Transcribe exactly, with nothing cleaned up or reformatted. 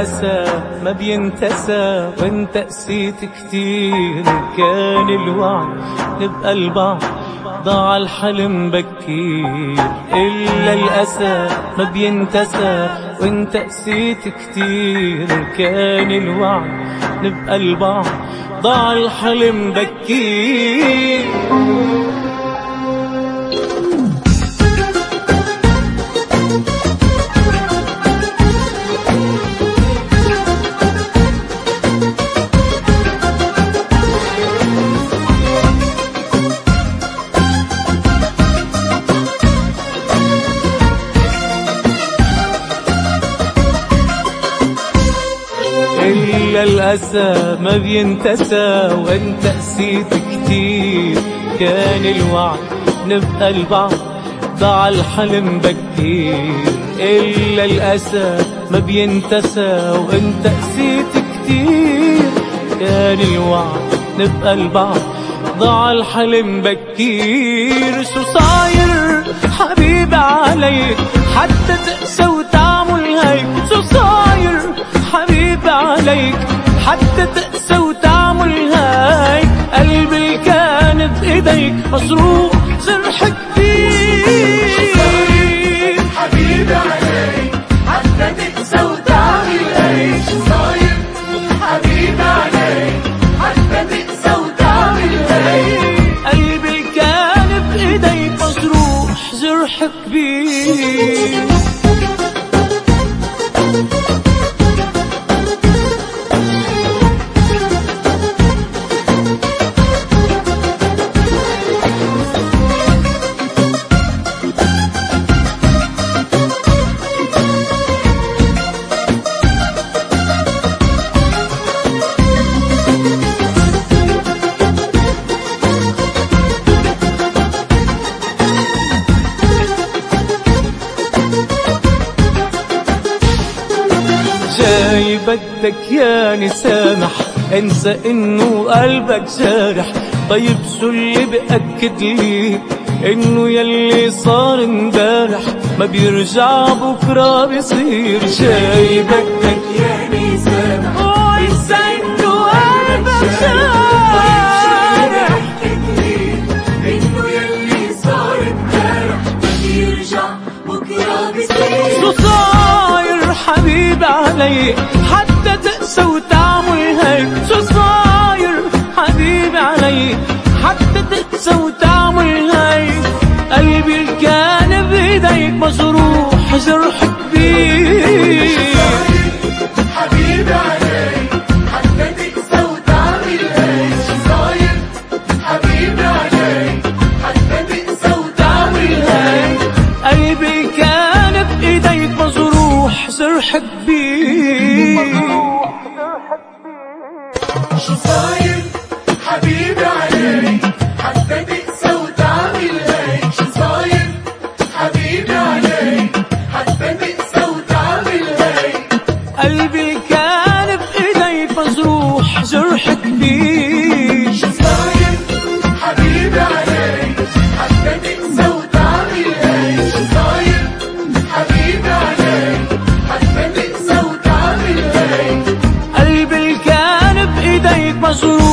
الأسى ما بينتسى، وانت قسيت كتير كان الوعد نبقى لبعض، ضاع الحلم بكير. إلا الأسى ما بينتسى، وانت قسيت كتير كان الوعد نبقى لبعض، ضاع الحلم بكير. إلا الأسى ما بينتسى، وانت قسيت كتير كان الوعد نبقى لبعض، ضاع الحلم بكير. إلا الأسى ما بينتسى، وانت قسيت كتير كان الوعد نبقى لبعض، ضاع الحلم بكير. شو صاير حبيبي عليك حتى تقسى وتعمل هيك؟ شو صاير حبيبي عليك حتى تقسى وتعمل هيك؟ قلبي كان بإيديك مصروع جرح كبير. حبيبي عليك حتى تقسى وتعمل هيك؟ شو صاير حبيبي عليك حتى تقسى وتعمل هيك؟ قلبي كان بإيديك مصروع جرح كبير. جاي بدك ياني سامح، انسى انه قلبك جارح. طيب شو اللي بأكد لي انه يلي صار امبارح ما بيرجع بكره بيصير؟ جاي بدك ياني سامح، وانسى انه قلبك جارح. انه يلي صار امبارح ما بيرجع بكره بيصير. شو صاير حبيبي علي حتى تقسى وتعمل هيك؟ شو صاير حبيبي علي حتى تقسى وتعمل هيك؟ قلبي اللي كان بإيديك مجروح جرح كبير. حبيبي عليك حتى تقسى وتعمل هيك؟ شو صاير حبيبي عليك حتى تقسى وتعمل هيك؟ قلبي كان بإيديك مجروح جرح كبير. شو صاير حبيبي عليك حتى تقسى وتعمل هيك؟ شو صاير حبيبي عليك حتى تقسى وتعمل هيك؟ قلبي كان بإيديك مجروح جرح كبير. شو صاير حبيبي عليك حتى تقسى وتعمل هيك؟ شو صاير حبيبي عليك حتى تقسى وتعمل هيك؟ قلبي اللي كان بإيديك مجروح